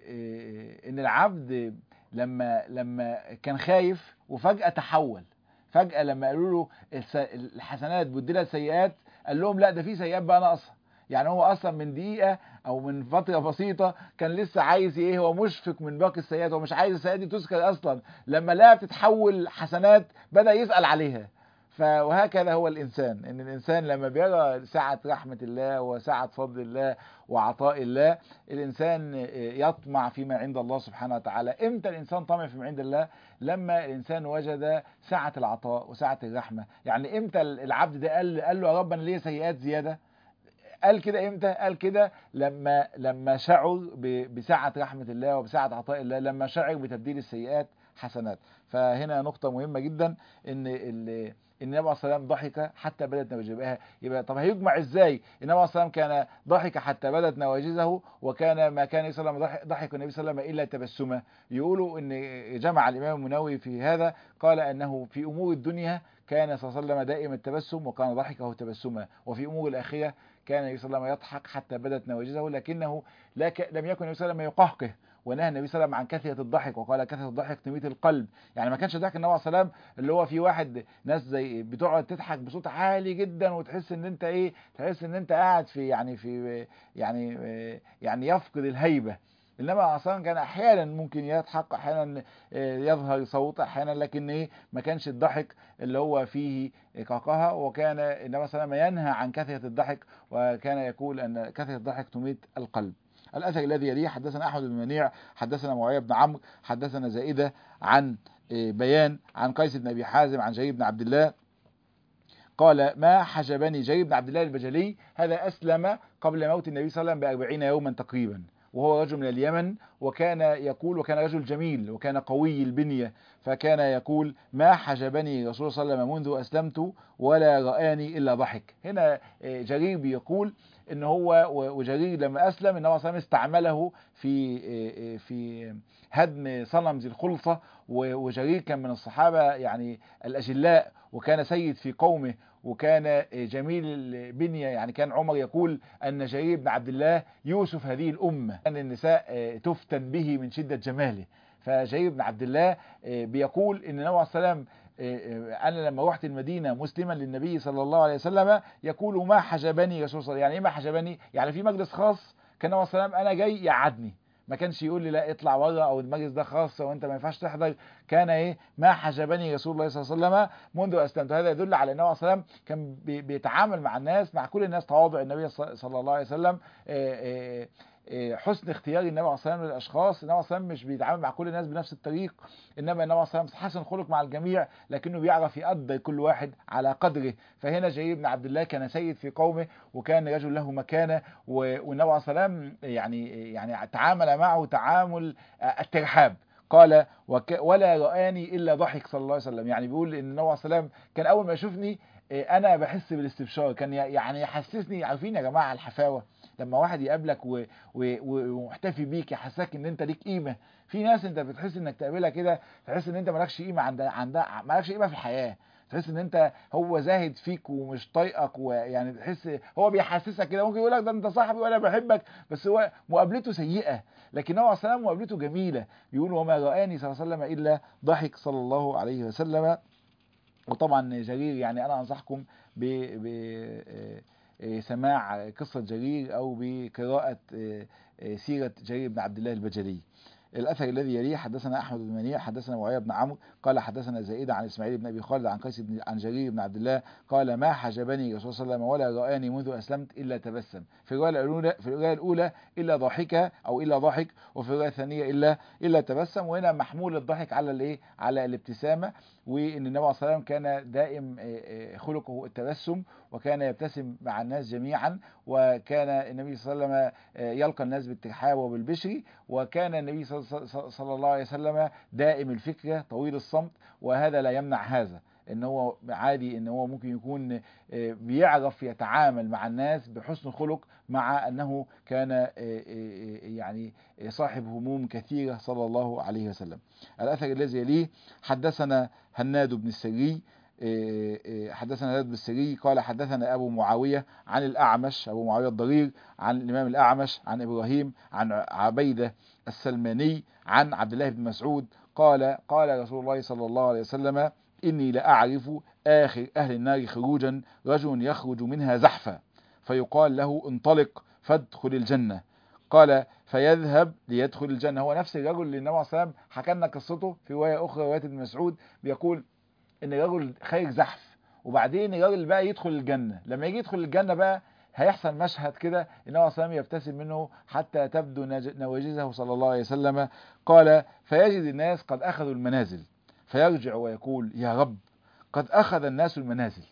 ان العبد لما لما كان خايف وفجأة تحول. فجأة لما قالوا له الحسنات بدلت سيئات، قال لهم لا، ده في سيئات بقى ناقصة. يعني هو اصلا من دقيقة او من فترة بسيطة كان لسه عايز ايه، هو مشفق من باقي السيئات، هو مش عايز السيئات دي تذكر اصلا. لما لقى بتتحول حسنات بدأ يسأل عليها. وهكذا هو الإنسان، إن الإنسان لما بيرى سعة رحمة الله وسعة فضل الله وعطاء الله، الإنسان يطمع فيما عند الله سبحانه وتعالى. إمتى الإنسان طمع فيما عند الله؟ لما الإنسان وجد سعة العطاء وسعة الرحمة. يعني إمتى العبد ده قال قال له يا رب أنا ليه سيئات زيادة؟ قال كده إمتى؟ قال كده لما لما شعر بسعة رحمة الله وبسعة عطاء الله، لما شعر بتبديل السيئات حسنات. فهنا نقطة مهمة جدا، إن النبي عليه الصلاة والسلام ضحك حتى بدت نواجزه. يبقى طب هيجمع ازاي؟ النبي عليه الصلاة والسلام كان ضحك حتى بدت نواجزه، وكان ما كان صلى الله عليه وسلم ضحك النبي صلى الله عليه وسلم الا تبسما. يقولوا ان جمع الامام المنووي في هذا، قال انه في امور الدنيا كان صلى الله عليه وسلم دائم التبسم وكان ضحكه تبسما، وفي امور الاخره كان النبي صلى الله عليه وسلم يضحك حتى بدت نواجزه، لكنه لك لم يكن النبي صلى الله عليه وسلم يقهقه. ونهى النبي صلى الله عليه وسلم عن كثرة الضحك، وقال كثرة الضحك تميت القلب. يعني ما كانش ضحك النبي عليه الصلاه والسلام اللي هو في واحد ناس زي بتقعد تضحك بصوت عالي جدا وتحس ان انت ايه، تحس ان انت قاعد في يعني في يعني يعني يفقد الهيبة. انما اصلا كان احيانا ممكن يضحك، احيانا يظهر صوت، احيانا، لكن ايه ما كانش الضحك اللي هو فيه قهقهه. وكان النبي صلى الله عليه وسلم ينهى عن كثرة الضحك، وكان يقول ان كثرة الضحك تميت القلب. الأثر الذي يليه: حدثنا أحمد بن منيع حدثنا معاوية بن عمرو حدثنا زائدة عن بيان عن قيس بن أبي حازم عن جرير بن عبد الله قال: ما حجبني. جرير بن عبد الله البجلي هذا أسلم قبل موت النبي صلى الله عليه وسلم بأربعين يوما تقريبا، وهو رجل من اليمن، وكان يقول وكان رجل جميل وكان قوي البنية، فكان يقول: ما حجبني رسول صلى الله عليه وسلم منذ أسلمت ولا رآني إلا ضحك. هنا جرير بيقول ان هو وجرير لما اسلم النبي صلى الله عليه وسلم استعمله في في هدم صنم ذي الخلطة، وجرير كان من الصحابة يعني الأجلاء، وكان سيد في قومه، وكان جميل البنية. يعني كان عمر يقول أن جرير بن عبد الله يوسف هذه الأمة، أن النساء تفتن به من شدة جماله. فجرير بن عبد الله بيقول ان النبي عليه الصلاة والسلام: أنا لما رحت المدينة مسلما للنبي صلى الله عليه وسلم يقول: ما حجبني رسول الله. يعني إيه ما حجبني؟ يعني في مجلس خاص كان النبي صلى الله عليه وسلم أنا جاي يقعدني، ما كانش يقول لي لا اطلع بره او المجلس ده خاص وانت ما ينفعش تحضر. كان ايه؟ ما حجبني رسول الله صلى الله عليه وسلم منذ اسلمت. هذا يدل على ان النبي صلى الله عليه وسلم كان بيتعامل مع الناس، مع كل الناس، تواضع النبي صلى الله عليه وسلم، حسن اختيار النبي عليه الصلاه والسلام للاشخاص. النبي عليه الصلاه والسلام مش بيتعامل مع كل الناس بنفس الطريق، انما النبي عليه الصلاه والسلام حسن خلق مع الجميع، لكنه بيعرف يقدر كل واحد على قدره. فهنا جرير بن عبد الله كان سيد في قومه، وكان رجل له مكانه، والنبي عليه الصلاه والسلام يعني يعني تعامل معه تعامل الترحاب. قال: ولا رآني الا ضحك صلى الله عليه وسلم. يعني بيقول ان النبي عليه الصلاه والسلام كان اول ما يشوفني انا بحس بالاستبشار، كان يعني يحسسني. عارفين يا جماعه الحفاوه؟ لما واحد يقابلك ومحتفي بيك يحسسك ان انت ليك قيمه. في ناس انت بتحس انك تقابلها كده تحس ان انت مالكش قيمه عند عند مالكش قيمه في الحياه، تحس ان انت هو زاهد فيك ومش طايقك، ويعني تحس هو بيحسسك كده، ممكن يقول لك ده انت صاحبي وانا بحبك، بس هو مقابلته سيئه، لكن هو عليه السلام مقابلته جميله. بيقول وما رآني صلى الله عليه وسلم الا ضحك صلى الله عليه وسلم. وطبعا جرير يعني انا انصحكم ب بسماع قصة جرير او بقراءة سيرة جرير بن عبد الله البجلي. الأثر الذي يليه حدثنا أحمد بن منيع حدثنا معاوية بن عمرو قال حدثنا زائدة عن إسماعيل بن أبي خالد عن قيس بن عن جرير بن عبد الله قال ما حجبني رسول الله صلى الله عليه وسلم ولا رآني منذ أسلمت إلا تبسم. في الرواية الأولى في الرواية الأولى إلا ضاحكة أو إلا ضحك، وفي الرواية الثانية إلا إلا تبسم. وهنا محمول الضحك على الإيه؟ على الابتسامة، وإن النبي صلى الله عليه وسلم كان دائم خلقه التبسم وكان يبتسم مع الناس جميعا، وكان النبي صلى الله عليه وسلم يلقى الناس بالترحاب وبالبشر، وكان النبي صلى الله عليه وسلم دائم الفكرة طويل الصمت. وهذا لا يمنع هذا، ان هو عادي ان هو ممكن يكون بيعرف يتعامل مع الناس بحسن خلق، مع انه كان يعني صاحب هموم كثيرة صلى الله عليه وسلم. الأثر الذي يليه حدثنا هناد بن السري حدثنا هناد بن السري قال حدثنا أبو معاوية عن الأعمش أبو معاوية الضرير عن الإمام الأعمش عن إبراهيم عن عبيدة السلماني عن عبد الله بن مسعود قال قال رسول الله صلى الله عليه وسلم إني لأعرف آخر أهل النار خروجا رجل يخرج منها زحفا فيقال له انطلق فادخل الجنة، قال فيذهب ليدخل الجنة. هو نفس الرجل اللي النبي صلى الله عليه وسلم حكى لنا قصته في رواية أخرى، رواية ابن مسعود، بيقول إن الرجل خارج زحف وبعدين الراجل بقى يدخل الجنة. لما يجي يدخل الجنة بقى هيحصل مشهد كده النبي صلى الله عليه وسلم يبتسم منه حتى تبدو نواجذه صلى الله عليه وسلم. قال فيجد الناس قد أخذوا المنازل فيرجع ويقول يا رب قد أخذ الناس المنازل.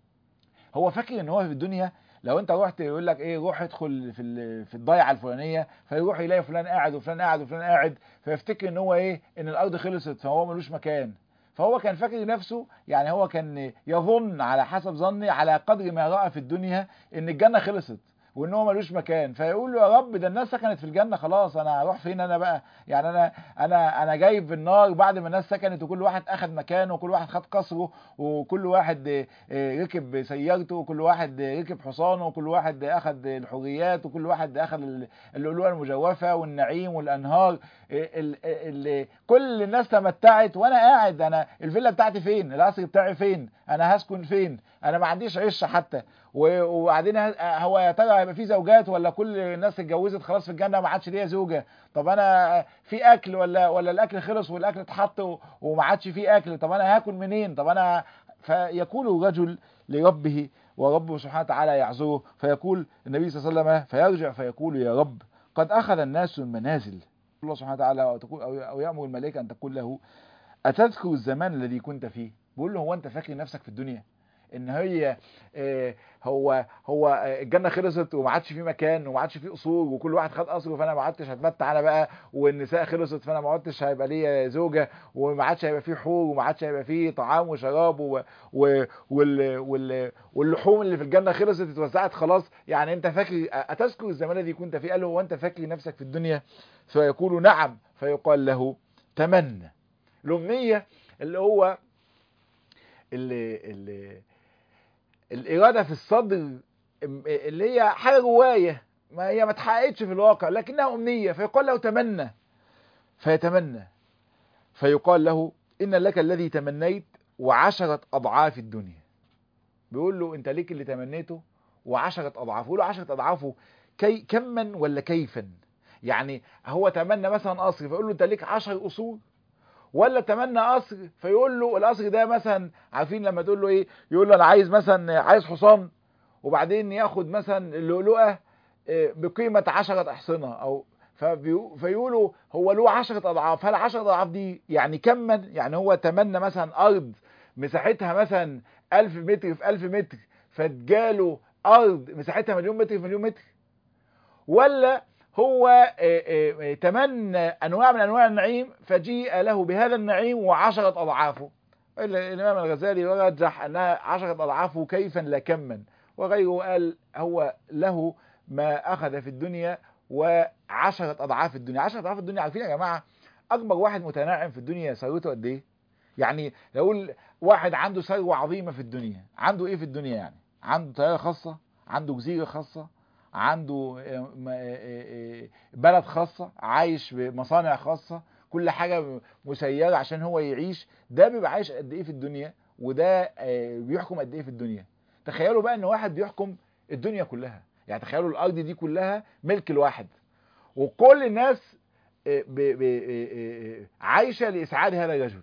هو فاكر ان هو في الدنيا لو انت رحت يقول لك ايه روح ادخل في في الضيعه الفلانيه، فيروح يلاقي فلان قاعد وفلان قاعد وفلان قاعد، فيفتكر ان هو ايه ان الارض خلصت فهو ملوش مكان. فهو كان فاكر نفسه يعني هو كان يظن على حسب ظني على قدر ما رأى في الدنيا ان الجنه خلصت وان هو ملوش مكان، فيقول له يا رب ده الناس سكنت في الجنه خلاص انا هروح فين انا بقى؟ يعني انا انا انا جايب في النار بعد ما الناس سكنت وكل واحد اخذ مكانه وكل واحد خد قصره وكل واحد ركب سيارته وكل واحد ركب حصانه وكل واحد اخذ الحريات وكل واحد اخذ اللؤلؤه المجوفه والنعيم والانهار، ال ال كل الناس تمتعت وانا قاعد انا الفيلا بتاعتي فين؟ القصر بتاعي فين؟ انا هسكن فين؟ انا ما عنديش عشه حتى. وبعدين هو يا ترى هيبقى في زوجات ولا كل الناس اتجوزت خلاص في الجنه ما عادش ليها زوجه؟ طب انا في اكل ولا ولا الاكل خلص والاكل اتحط وما عادش في اكل؟ طب انا هاكل منين؟ طب انا فيقول رجل لربه وربه سبحانه وتعالى يعذره، فيقول النبي صلى الله عليه وسلم فيرجع فيقول يا رب قد اخذ الناس المنازل. الله سبحانه وتعالى او يامر الملائكه ان تقول له اتذكر الزمان الذي كنت فيه؟ بيقول له هو انت فاكر نفسك في الدنيا ان هي اه هو هو الجنه خلصت وما عادش في مكان وما عادش في قصور وكل واحد خد قصره فانا ما عادش هتمتع انا بقى، والنساء خلصت فانا ما عادش هيبقى ليا زوجه وما عادش هيبقى في حور وما عادش هيبقى في طعام وشراب و و وال وال واللحوم اللي في الجنه خلصت اتوزعت خلاص؟ يعني انت فاكر اتذكر الزمان الذي كنت فيه؟ قال له هو انت فاكر نفسك في الدنيا؟ فيقول نعم، فيقال له تمنى. الامنيه اللي هو اللي اللي الإرادة في الصدر اللي هي حاجة جوايا ما هي ما اتحققتش في الواقع لكنها أمنية، فيقال له تمنى فيتمنى، فيقال له إن لك الذي تمنيت وعشرة أضعاف الدنيا. بيقول له أنت ليك اللي تمنيته وعشرة أضعاف. بيقول له عشرة أضعافه كي كما ولا كيفا؟ يعني هو تمنى مثلا قصر فيقول له أنت ليك عشر قصور، ولا تمنى قصر فيقول له القصر ده مثلا عارفين لما تقول له ايه يقول له انا عايز مثلا عايز حصان وبعدين ياخد مثلا اللؤلؤه بقيمه عشرة احصنه او فيقولوا هو له عشرة اضعاف. هل عشرة اضعاف دي يعني كما يعني هو تمنى مثلا ارض مساحتها مثلا ألف متر في ألف متر فتجاله ارض مساحتها مليون متر في مليون متر، ولا هو تمنى انواع من انواع النعيم فجيء له بهذا النعيم وعشرة اضعافه؟ الامام الغزالي رجح انها عشرة اضعافه كيفا لا كما، وغيره قال هو له ما اخذ في الدنيا وعشرة اضعاف الدنيا. عشرة اضعاف الدنيا، عارفين يا جماعه اكبر واحد متناعم في الدنيا ثروته قد ايه؟ يعني لو اقول واحد عنده ثروه عظيمه في الدنيا، عنده ايه في الدنيا؟ يعني عنده طياره خاصه، عنده جزيره خاصه، عنده بلد خاصه، عايش بمصانع خاصه، كل حاجه مسيره عشان هو يعيش. ده بيبقى عايش قد ايه في الدنيا، وده بيحكم قد ايه في الدنيا. تخيلوا بقى ان واحد بيحكم الدنيا كلها، يعني تخيلوا الارض دي كلها ملك الواحد، وكل الناس عايشه لاسعاد هذا الرجل.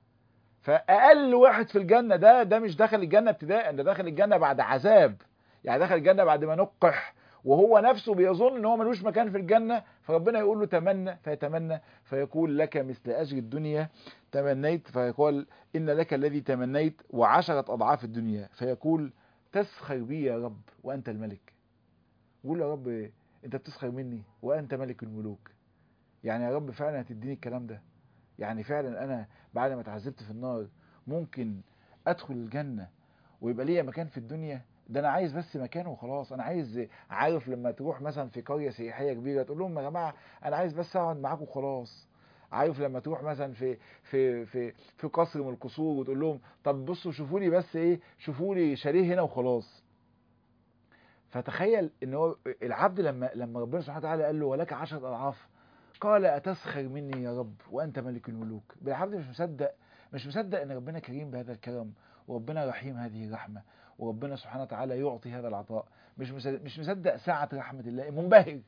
فاقل واحد في الجنه ده ده مش دخل الجنه ابتداء، ده دخل الجنه بعد عذاب، يعني دخل الجنه بعد ما نقح، وهو نفسه بيظن ان هو ملوش مكان في الجنه. فربنا يقول له تمنى، فيتمنى فيقول لك مثل اجر الدنيا تمنيت، فيقول ان لك الذي تمنيت وعشرة اضعاف الدنيا. فيقول تسخر بي يا رب وانت الملك. يقول يا رب انت بتسخر مني وانت ملك الملوك، يعني يا رب فعلا هتديني الكلام ده؟ يعني فعلا انا بعد ما اتعذبت في النار ممكن ادخل الجنة ويبقى ليا مكان في الدنيا؟ ده انا عايز بس مكان وخلاص. انا عايز، عارف لما تروح مثلا في قرية سياحية كبيرة تقول لهم يا جماعة انا عايز بس اقعد معاكم وخلاص. عارف لما تروح مثلا في في في في قصر من القصور وتقول لهم طب بصوا شوفوا لي بس ايه، شوفوا لي شاليه هنا وخلاص. فتخيل ان هو العبد لما لما ربنا سبحانه وتعالى قال له ولك عشرة اضعاف، قال أتسخر مني يا رب وأنت ملك الملوك. بالعبد مش مصدق، مش مصدق أن ربنا كريم بهذا الكرم، وربنا رحيم هذه الرحمة، وربنا سبحانه وتعالى يعطي هذا العطاء. مش مصدق, مش مصدق سعة رحمة الله، منبهر.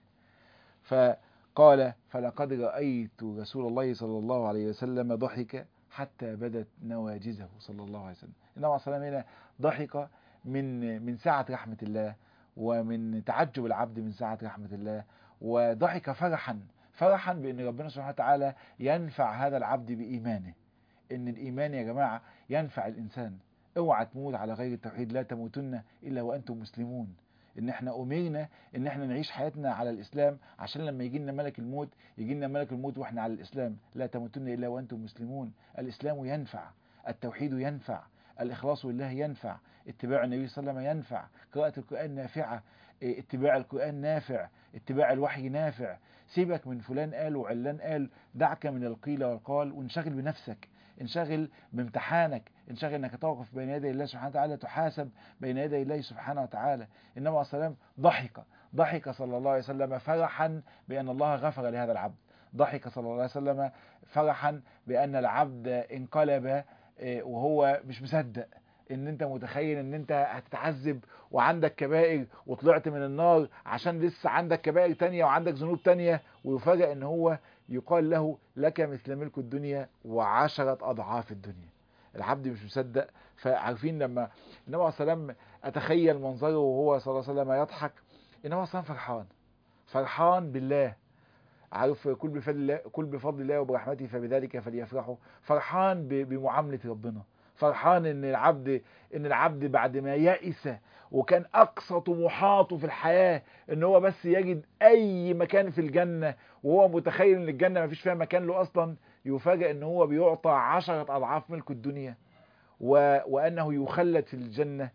فقال فلقد رأيت رسول الله صلى الله عليه وسلم ضحك حتى بدت نواجزه صلى الله عليه وسلم. النبي عليه الصلاة والسلام هنا ضحك من من سعة رحمة الله، ومن تعجب العبد من سعة رحمة الله، وضحك فرحا فرحا بأن ربنا سبحانه وتعالى ينفع هذا العبد بإيمانه. إن الإيمان يا جماعة ينفع الإنسان. اوعى تموت على غير التوحيد، لا تموتن إلا وأنتم مسلمون. إن احنا أمرنا إن احنا نعيش حياتنا على الإسلام، عشان لما يجي لنا ملك الموت يجي لنا ملك الموت وإحنا على الإسلام. لا تموتن إلا وأنتم مسلمون. الإسلام ينفع، التوحيد ينفع، الإخلاص لله ينفع، اتباع النبي صلى الله عليه وسلم ينفع، قراءة القرآن نافعة، اتباع القرآن نافع، اتباع الوحي نافع. سيبك من فلان قال وعلان قال، دعك من القيل والقال وانشغل بنفسك، انشغل بامتحانك، انشغل انك تقف بين يدي الله سبحانه وتعالى، تحاسب بين يدي الله سبحانه وتعالى. النبي عليه الصلاة والسلام ضحك ضحك صلى الله عليه وسلم فرحا بأن الله غفر لهذا العبد. ضحك صلى الله عليه وسلم فرحا بأن العبد انقلب وهو مش مصدق. ان انت متخيل ان انت هتتعذب وعندك كبائر وطلعت من النار عشان لسه عندك كبائر تانية وعندك ذنوب تانية، ويفاجأ ان هو يقال له لك مثل ملك الدنيا وعشرة اضعاف الدنيا. العبد مش مصدق. فعارفين لما النبي عليه الصلاة والسلام اتخيل منظره وهو صلى الله عليه وسلم يضحك، النبي عليه الصلاة والسلام فرحان فرحان بالله. عارف كل بفضل الله، كل بفضل الله وبرحمته فبذلك فليفرحوا. فرحان بمعاملة ربنا، فرحان ان العبد ان العبد بعد ما يئس وكان اقصى طموحاته في الحياة ان هو بس يجد اي مكان في الجنة، وهو متخيل ان الجنة ما فيش فيها مكان له اصلا، يفاجئ ان هو بيعطى عشرة اضعاف ملك الدنيا و... وانه يخلد في الجنة.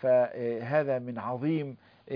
فهذا من عظيم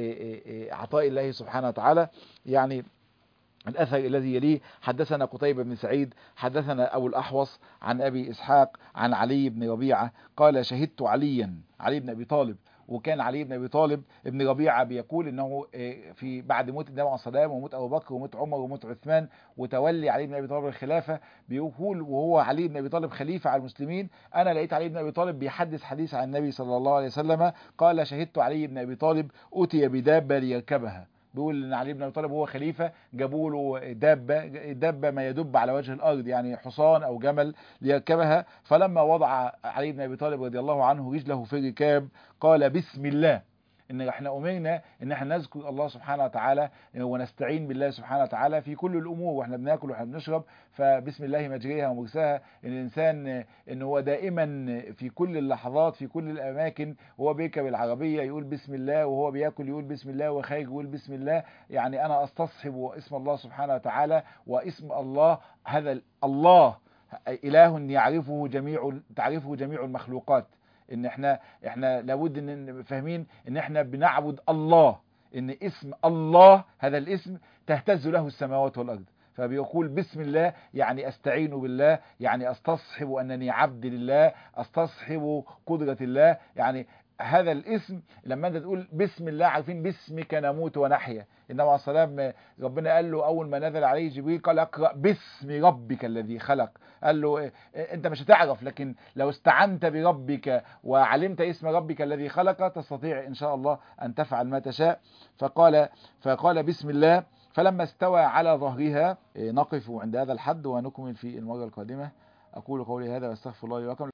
عطاء الله سبحانه وتعالى. يعني الأثر الذي يليه: حدثنا قتيبة بن سعيد حدثنا أبو الأحوص عن أبي إسحاق عن علي بن ربيعة قال شهدت عليا، علي بن أبي طالب. وكان علي بن أبي طالب ابن ربيعة بيقول إنه في بعد موت النبي عليه الصلاة والسلام وموت أبو بكر وموت عمر وموت عثمان وتولي علي بن أبي طالب الخلافة، بيقول وهو علي بن أبي طالب خليفة على المسلمين: أنا لقيت علي بن أبي طالب بيحدث حديث عن النبي صلى الله عليه وسلم قال شهدت علي بن أبي طالب أتي بدابة ليركبها. بيقول ان علي بن ابي طالب هو خليفه، جابوا له دابه دابه ما يدب على وجه الارض، يعني حصان او جمل ليركبها. فلما وضع علي بن ابي طالب رضي الله عنه رجله في الركاب قال بسم الله. ان احنا امرنا ان احنا نذكر الله سبحانه وتعالى ونستعين بالله سبحانه وتعالى في كل الامور، واحنا بناكل واحنا بنشرب، فبسم الله مجريها ومرساها. ان الانسان ان هو دائما في كل اللحظات في كل الاماكن وهو بيركب العربيه يقول بسم الله، وهو بياكل يقول بسم الله، وخارج يقول بسم الله. يعني انا استصحب اسم الله سبحانه وتعالى، واسم الله هذا الله اله يعرفه جميع تعرفه جميع المخلوقات. ان احنا احنا لابد ان فاهمين ان احنا بنعبد الله، ان اسم الله هذا الاسم تهتز له السماوات والارض. فبيقول بسم الله يعني استعين بالله، يعني استصحب انني عبد لله، استصحب قدرة الله. يعني هذا الاسم لما انت تقول بسم الله، عارفين باسمك نموت ونحيا، النبي عليه الصلاه والسلام ربنا قال له اول ما نزل عليه جبريل قال اقرأ باسم ربك الذي خلق. قال له إيه؟ انت مش هتعرف، لكن لو استعنت بربك وعلمت اسم ربك الذي خلق تستطيع ان شاء الله ان تفعل ما تشاء. فقال فقال بسم الله. فلما استوى على ظهرها، نقف عند هذا الحد ونكمل في المرة القادمة. أقول قولي هذا واستغفر الله لي ولكم.